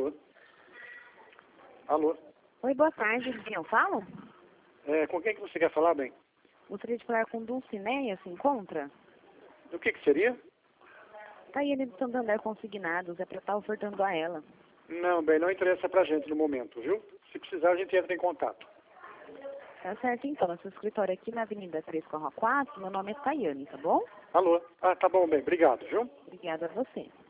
Alô? Alô? Oi, boa tarde. Quem eu falo? Com quem que você quer falar, bem? Gostaria de falar com Dulcineia, se encontra? Do que seria? Tá aí ele do Santander Consignados, é pra estar ofertando a ela. Não, bem, não interessa pra gente no momento, viu? Se precisar, a gente entra em contato. Tá certo, então. Nosso escritório aqui na Avenida 3/4, meu nome é Tayane, tá bom? Alô? Ah, tá bom, bem, obrigado, viu? Obrigada a você.